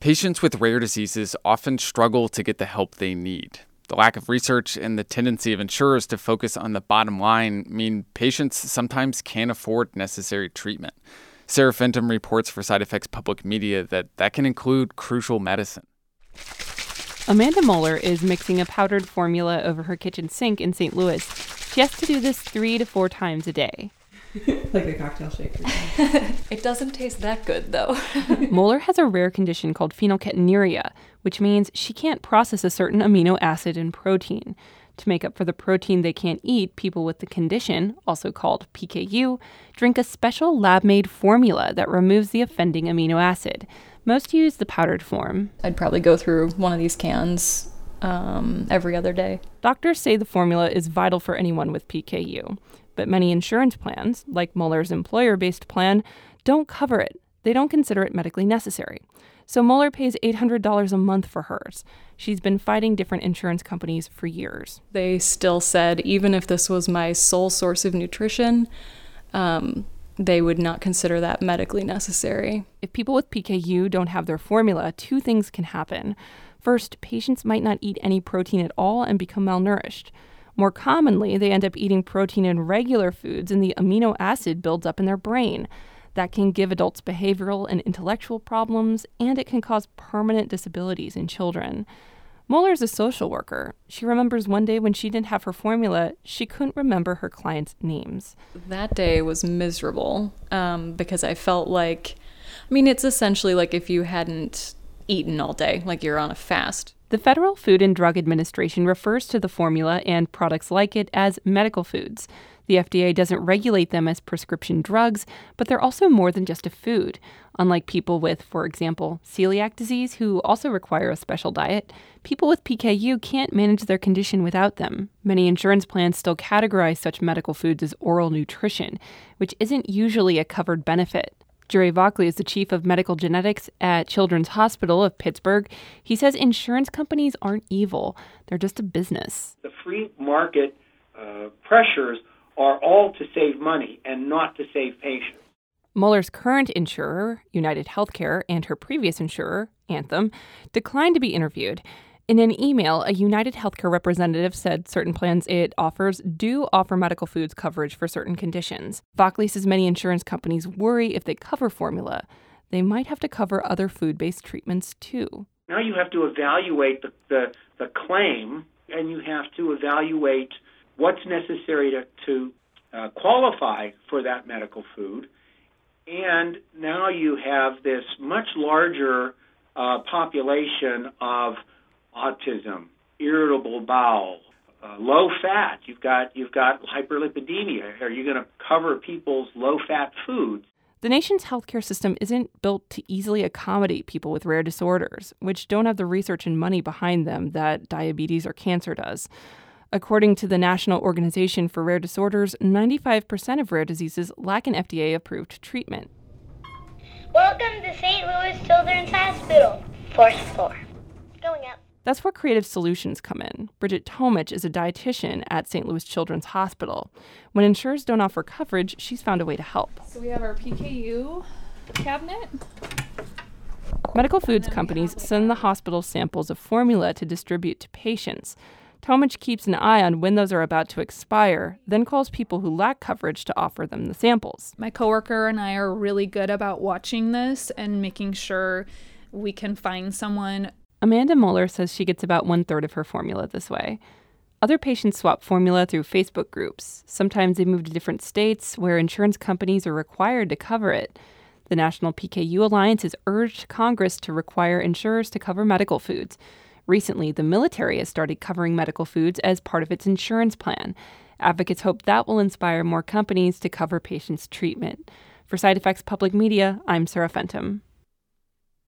Patients with rare diseases often struggle to get the help they need. The lack of research and the tendency of insurers to focus on the bottom line mean patients sometimes can't afford necessary treatment. Sarah Fenton reports for SideEffects Public Media that can include crucial medicine. Amanda Moeller is mixing a powdered formula over her kitchen sink in St. Louis. She has to do this 3 to 4 times a day. Like a cocktail shaker. It doesn't taste that good, though. Moeller has a rare condition called phenylketonuria, which means she can't process a certain amino acid and protein. To make up for the protein they can't eat, people with the condition, also called PKU, drink a special lab-made formula that removes the offending amino acid. Most use the powdered form. I'd probably go through one of these cans every other day. Doctors say the formula is vital for anyone with PKU, but many insurance plans, like Moeller's employer-based plan, don't cover it. They don't consider it medically necessary. So Moeller pays $800 a month for hers. She's been fighting different insurance companies for years. They still said even if this was my sole source of nutrition, they would not consider that medically necessary. If people with PKU don't have their formula, 2 things can happen. First, patients might not eat any protein at all and become malnourished. More commonly, they end up eating protein in regular foods and the amino acid builds up in their brain. That can give adults behavioral and intellectual problems, and it can cause permanent disabilities in children. Moeller's a social worker. She remembers one day when she didn't have her formula, she couldn't remember her clients' names. That day was miserable because I felt like, it's essentially like if you hadn't eaten all day, like you're on a fast. The Federal Food and Drug Administration refers to the formula and products like it as medical foods. The FDA doesn't regulate them as prescription drugs, but they're also more than just a food. Unlike people with, for example, celiac disease, who also require a special diet, people with PKU can't manage their condition without them. Many insurance plans still categorize such medical foods as oral nutrition, whiwhich isn't usually a covered benefit. Jerry Vockley is the chief of medical genetics at Children's Hospital of Pittsburgh. He says insurance companies aren't evil. They're just a business. The free market pressures are all to save money and not to save patients. Moeller's current insurer, United Healthcare, and her previous insurer, Anthem, declined to be interviewed. In an email, a United Healthcare representative said certain plans it offers do offer medical foods coverage for certain conditions. Vockley says many insurance companies worry if they cover formula, they might have to cover other food-based treatments too. Now you have to evaluate the claim, and you have to evaluate what's necessary to qualify for that medical food. And now you have this much larger population of autism, irritable bowel, low fat. You've got hyperlipidemia. Are you going to cover people's low-fat foods? The nation's healthcare system isn't built to easily accommodate people with rare disorders, which don't have the research and money behind them that diabetes or cancer does. According to the National Organization for Rare Disorders, 95% of rare diseases lack an FDA-approved treatment. Welcome to St. Louis Children's Hospital, 4th floor. Going up. That's where creative solutions come in. Bridget Tomich is a dietitian at St. Louis Children's Hospital. When insurers don't offer coverage, she's found a way to help. So we have our PKU cabinet. Medical foods companies send the hospital samples of formula to distribute to patients. Tomich keeps an eye on when those are about to expire, then calls people who lack coverage to offer them the samples. My coworker and I are really good about watching this and making sure we can find someone. Amanda Moeller says she gets about 1/3 of her formula this way. Other patients swap formula through Facebook groups. Sometimes they move to different states where insurance companies are required to cover it. The National PKU Alliance has urged Congress to require insurers to cover medical foods. Recently, the military has started covering medical foods as part of its insurance plan. Advocates hope that will inspire more companies to cover patients' treatment. For SideEffects Public Media, I'm Sarah Fenton.